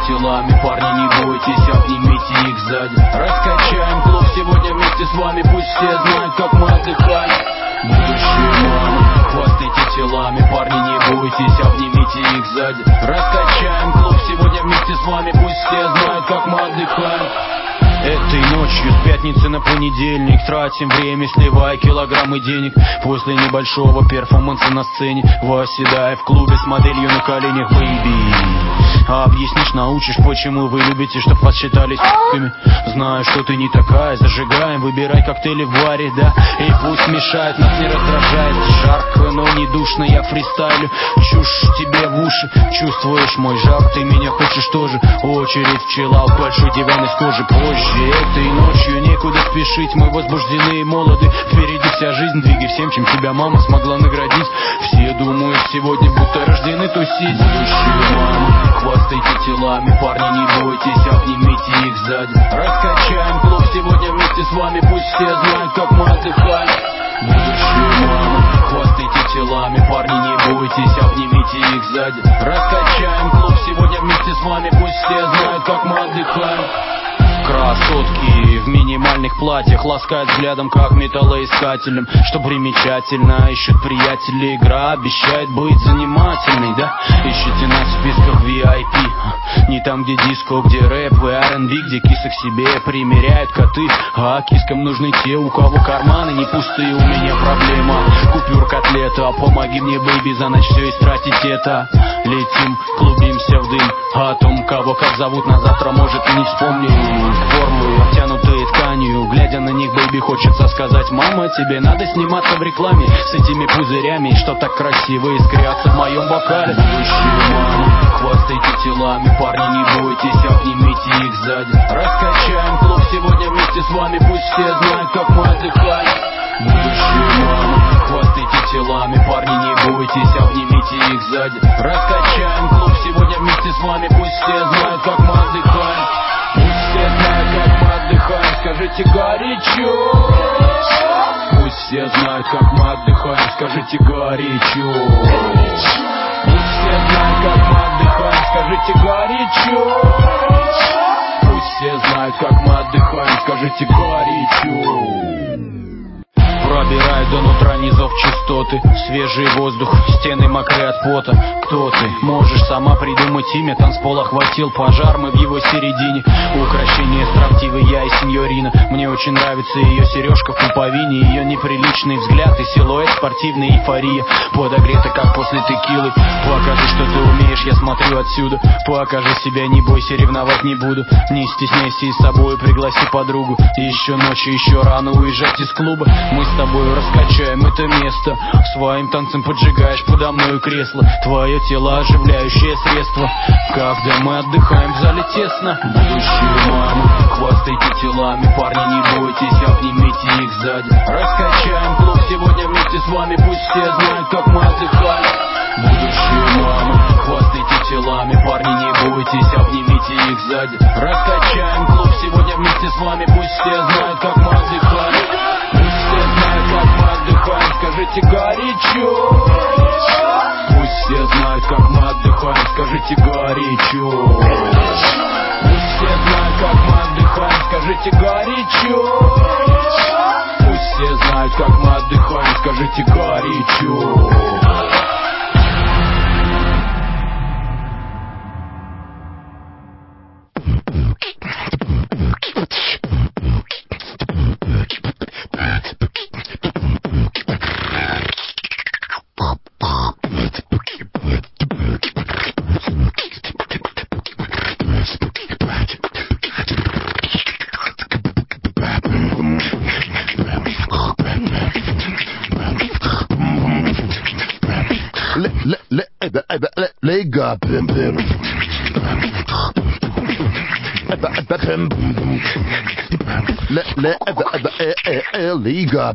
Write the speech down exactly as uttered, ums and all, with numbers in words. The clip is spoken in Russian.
телами, парни, не бойтесь, обнимите их сзади. Раскачаем клуб сегодня вместе с вами, пусть все знают, как мы отдыхаем. Будущие мамы, хвастайте телами, парни, не бойтесь, обнимите их сзади. Раскачаем клуб сегодня вместе с вами, пусть все знают, как мы отдыхаем. Этой ночью с пятницы на понедельник тратим время, сливая килограммы денег. После небольшого перформанса на сцене восседая в клубе с моделью на коленях, бэйби. А объяснишь, научишь, почему вы любите, чтоб вас считали с***ками. Знаю, что ты не такая, зажигаем, выбирай коктейли в баре, да. И пусть мешает, нас не раздражает. Жарко, но не душно, я фристайлю чушь тебе в уши. Чувствуешь мой жар, ты меня хочешь тоже. Очередь в чиллаут, большой диван из кожи позже. Этой ночью некуда спешить, мы возбуждены и молоды. Впереди вся жизнь, двигай всем, чем тебя мама смогла наградить. Все думают сегодня, будто рождены тусить. Будущие мамы, хвастайте телами, парни, не бойтесь, обнимите их сзади. Раскачаем клуб сегодня вместе с вами, пусть все знают, как мы отдыхаем. Будущие мамы, хвастайте телами, парни, не бойтесь, обнимите их сзади. Раскачаем клуб сегодня вместе с вами, пусть все знают, как мы отдыхаем. Красотки в минимальных платьях ласкают взглядом, как металлоискателем. Что примечательно, ищут приятели, игра обещает быть занимательной, да? Ищите нас в списках ви ай пи, не там, где диско, где рэп и ар энд би, где кисок себе примеряют коты. А кискам нужны те, у кого карманы не пустые. У меня проблема, купюр котлета. Помоги мне, бэйби, за ночь все истратить это. Летим, клубимся в дым, а о том, кого как зовут, на завтра, может, и не вспомню. Формы, обтянутые тканью, глядя на них, бэйби, хочется сказать: мама, тебе надо сниматься в рекламе с этими пузырями, что так красиво искрятся в моем бокале. Будущие мамы, хвастайте телами, парни, не бойтесь, обнимите их сзади. Раскачаем клуб сегодня вместе с вами, пусть все знают, как мы отдыхаем. Будущие мамы, хвастайте телами, парни, не бойтесь, обнимите их сзади. Раскачаем клуб сегодня вместе с вами, пусть все знают, как мы отдыхаем. Все знают, как мы отдыхаем, скажите горячо. Пусть все знают, как мы отдыхаем, скажите горячо. Пусть все знают, как мы отдыхаем, скажите горячо. Пусть все знают, как мы отдыхаем, скажите горячо. Пробирает до нутра низов частоты, свежий воздух, стены мокрые от пота. Кто ты? Можешь сама придумать имя. Танцпол охватил пожар, мы в его середине. Украшение строптивой я и сеньорина. Мне очень нравится ее сережка в пуповине, ее неприличный взгляд и силуэт, спортивная эйфория, подогрета, как после текилы. Покажи, что ты умеешь, я смотрю отсюда. Покажи себя, не бойся, ревновать не буду. Не стесняйся и с собой пригласи подругу. Еще ночью, еще рано уезжать из клуба. Мы с тобой раскачаем это место, своим танцем поджигаешь подо мною кресло. Твое тело оживляющее средство, когда мы отдыхаем в зале тесно. Будущие мамы, хвастайте телами, парни, не бойтесь, обнимите их сзади. Раскачаем клуб сегодня вместе с вами, пусть все знают, как мы отдыхаем. Будущие мамы, хвастайте телами, парни, не бойтесь, обнимите их сзади. Раскачаем клуб сегодня вместе с вами, пусть все знают, как мы отдыхаем. Пусть все знают, как мы отдыхаем, скажите горячо. Пусть все знают, как мы отдыхаем, скажите горячо. Пусть все знают, как мы отдыхаем, скажите горячо. Пусть все знают, как мы отдыхаем, скажите горячо. Liga pim pim. Liga.